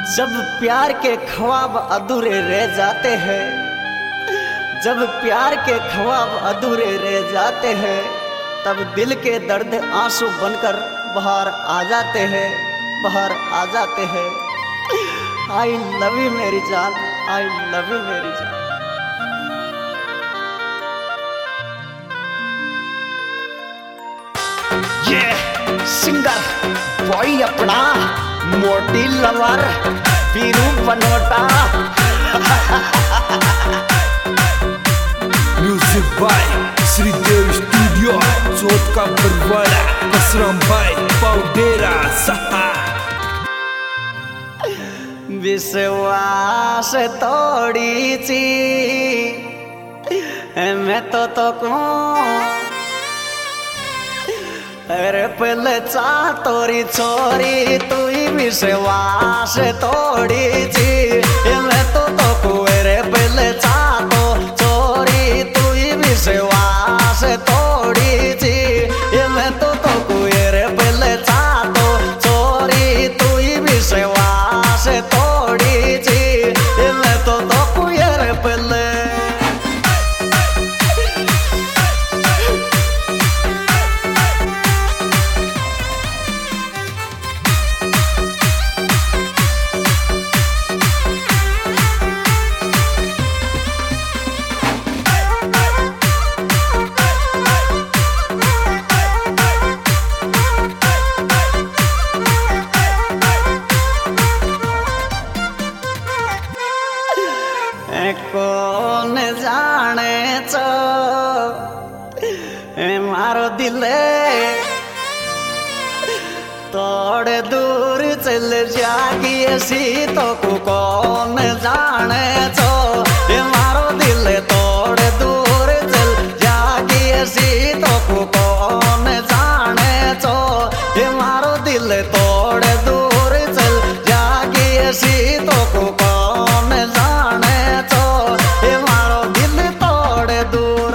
जब प्यार के ख्वाब अधूरे रह जाते हैं, जब प्यार के ख्वाब अधूरे रह जाते हैं, तब दिल के दर्द आंसू बनकर बाहर आ जाते हैं, बाहर आ जाते हैं। आई लव यू मेरी जान, आई लव यू मेरी जान। ये सिंगर बॉय अपना मोटी lover Piru Banota. Music by Shridev studio, Chauth ka Barwara, कसरम भाई पाउडेरा सहा। विश्वास तोड़ी ची मैं तो अरे पहले चा तोरी छोरी तू ही विश्वास तोड़ी ची मैं तो अरे पहले चा तो छोरी तू ही विश्वास तोड़ी ची मैं तो अरे पहले चा तो छोरी तू ही विश्वास तोड़ी ची मैं तो अरे पहले। कौन जाने चो मारो दिले थोड़े दूर चल जागी ऐसी तो कौन जाने चो मारो दिल थोड़े दूर चल जागी ऐसी तो कौन जाने चो मारो दिल थोड़े दूर चल जागी ऐसी तो कौन जाने चो मारो दिल थोड़े दूर।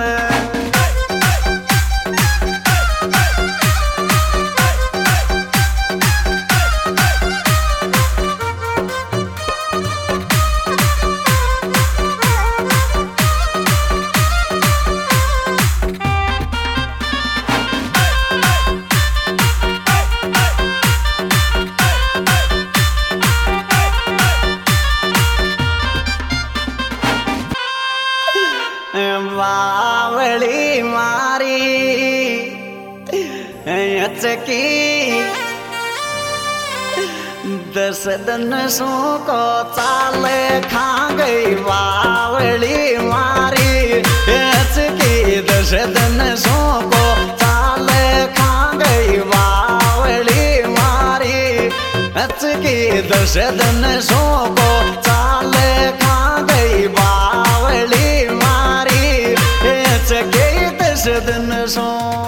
बावली मारी चकी 10 दिन सो को चाले खा गई बावली मारी चकी 10 दिन सो को चाले खा गई बावली मारी चकी 10 दिन सो को चाले खा गई बावली मारी चकी 10 दिन सो।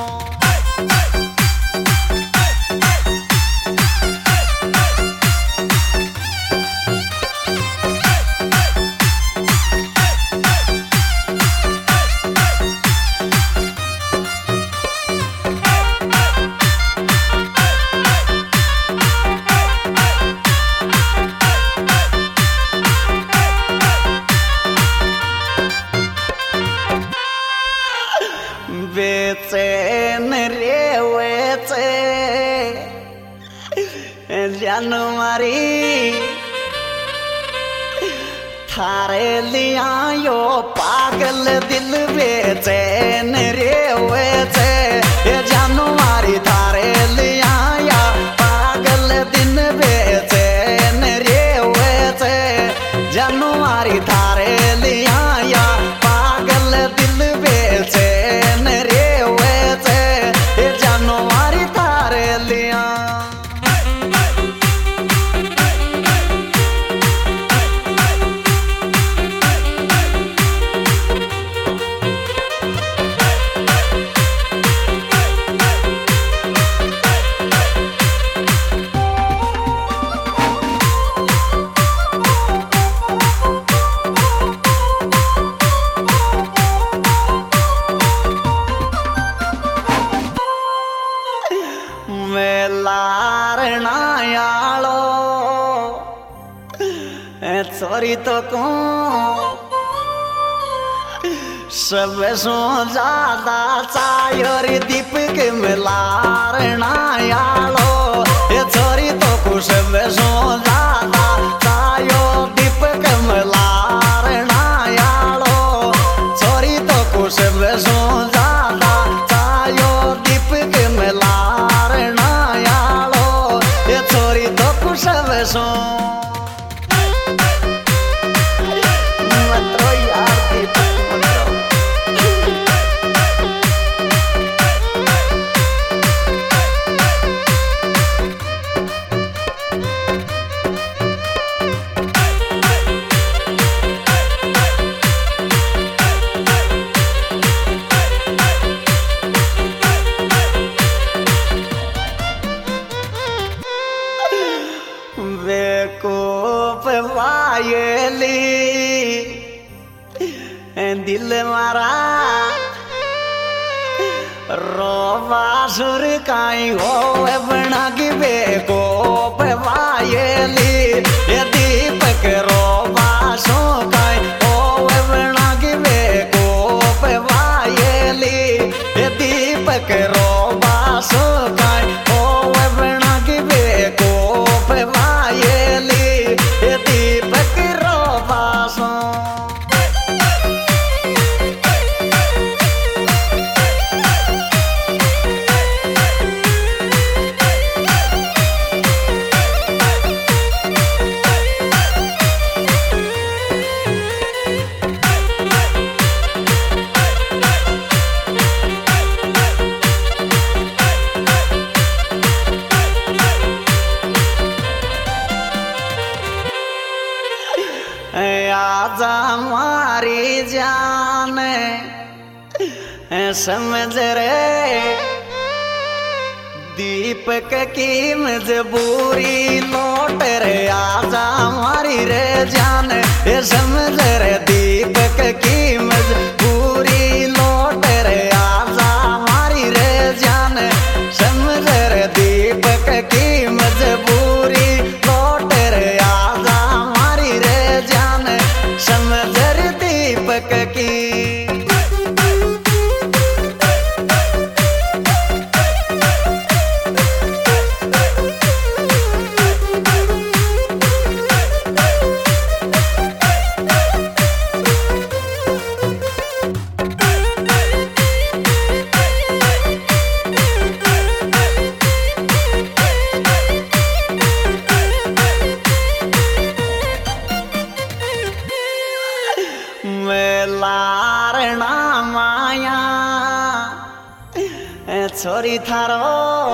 बेचैन रे वेचे जानमारी थारे लिया यो पागल दिल बेचैन रे वेचे जानमारी थारे लिया या पागल दिल बेचैन रे वेचे जानमारी थारे लिया या पागल दिल बेचैन रे वेचे जानमारी थारे लिया। छोरी तो को सब सो ज्यादा चायो रे दीपक मिलार नायालो ये छोरी तो को सब सो ज्यादा चायो दीपक मिलार नायालो छोरी तो को सब सो ज्यादा चायो दीपक मिलार नायालो ये छोरी तो को सब सो दिल मारा रोवा सुर काई हो बना की बेको पवायली ये दीपक रोवा सो काई हो बना की बेको पवायली ये दीपक रोवा सो काई हो बना की बेको पवायली ये दीपक रोवा सो आजा मारी जान समझ रे दीपक की मजबूरी लौट रे आजा मारी रे जान समझ रे दीपक की मजबूरी लौट रे आजा मारी रे जान समझ रे दीपक की मजबूरी लौट रे आजा मारी रे जान समझ रे दीपक की लारणा माया छोरी थारो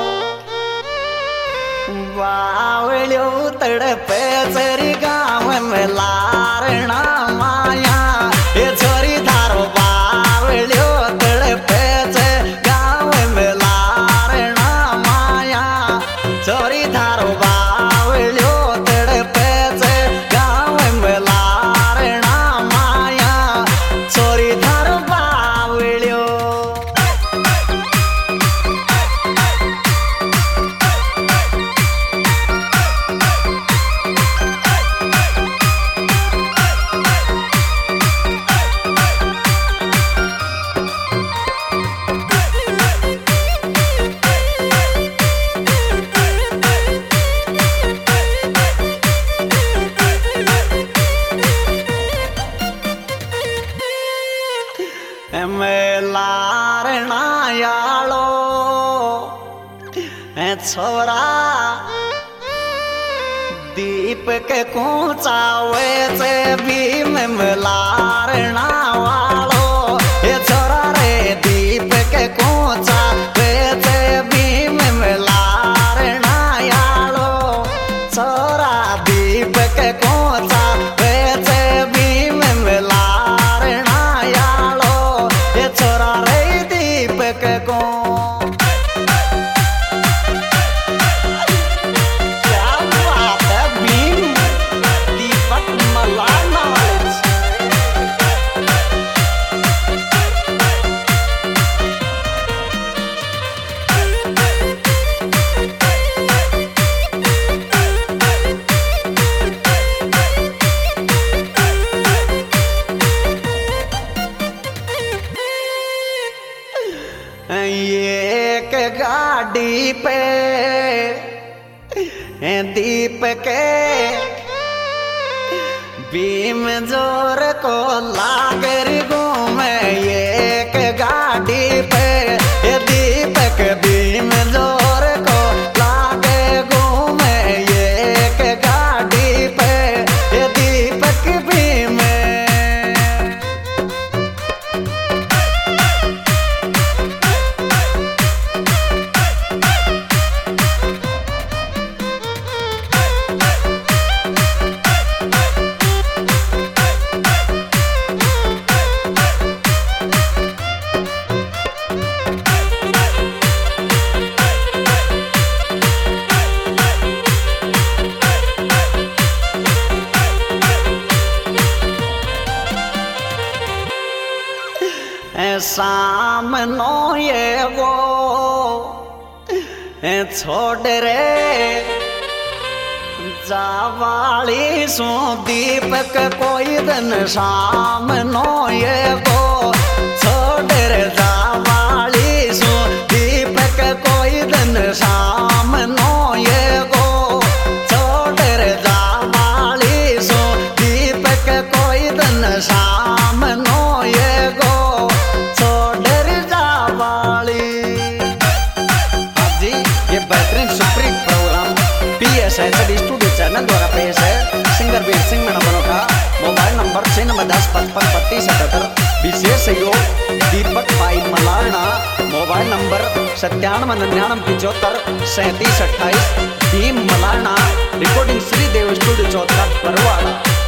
बावळ्यो तडपे चरी गाव में लारणा माया ये छोरी थारो बावळ्यो तडपे गाव में लारणा माया छोरी थारो बावळ्यो तडपे गाव में लारणा माया छोरी थारो बावळ्यो लारणा यालो छोरा दीपक को चावे से भीम लारणा वालो ये छोरा रे दीपक को चावे से भीम लारणा यालो छोरा दीपक को चावे से भीम लारणा यालो ये छोरा रे दीपक को गाड़ी पे दीप के बीम जोर को लागर घूमे एक गाड़ी पे दीपक बीम जोर को लागे घूमे एक गाड़ी पे दीपक बीम सामनो ये वो छोड़ रे जावाली सो दीपक कोई दिन सामनो ये वो छोड़ रे जावाली सो दीपक कोई दिन सामनो ये वो छोड़ रे जावाली सो दीपक कोई दिन सामनो ये स्टूडियो चैनल द्वारा पेश है। सिंगर वीर सिंह मेणबनो का मोबाइल नंबर 9610553577। विशेष सहयोग दीपक भाई Malarna. Mobile number 9799753728। Bhim Malarna. Recording Shridev studio Chautha Barwara.